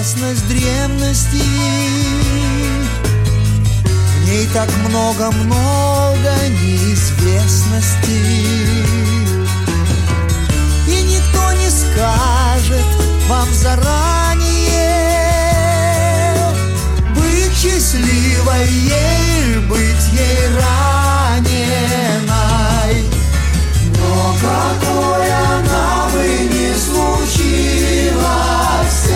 известность древности. В ней так много-много неизвестностей. И никто не скажет вам заранее, быть счастливой ей, быть ей раненой. Но какой она бы ни случилась,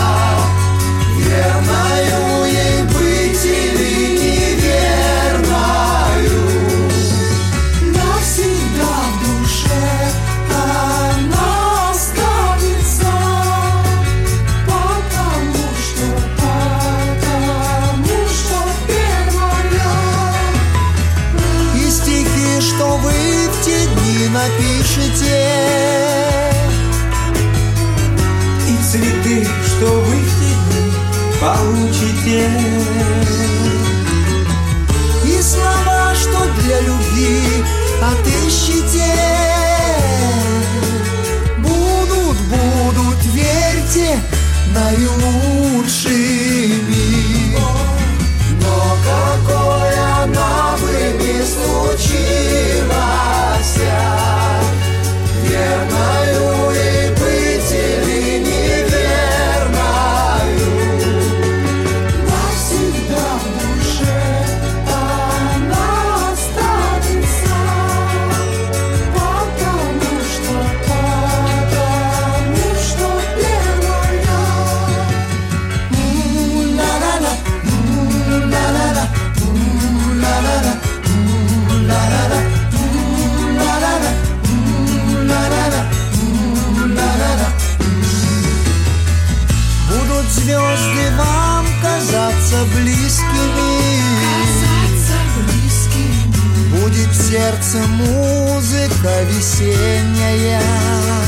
верною ей быть или неверною, навсегда в душе она останется, потому что первая. И стихи, что вы в те дни напишете, и цветы, что вы в те дни получите, и слова, что для любви отыщете, будут, верьте, наилучшими. Но какой она бы ни случилась, верною ей быть или неверною, навсегда в душе она останется, потому что первая. Ла-ла-ла, ла-ла-ла, ла-ла-ла, ла-ла-ла, ла-ла-ла. Будут звезды вам казаться близкими, будет в сердце музыка весенняя.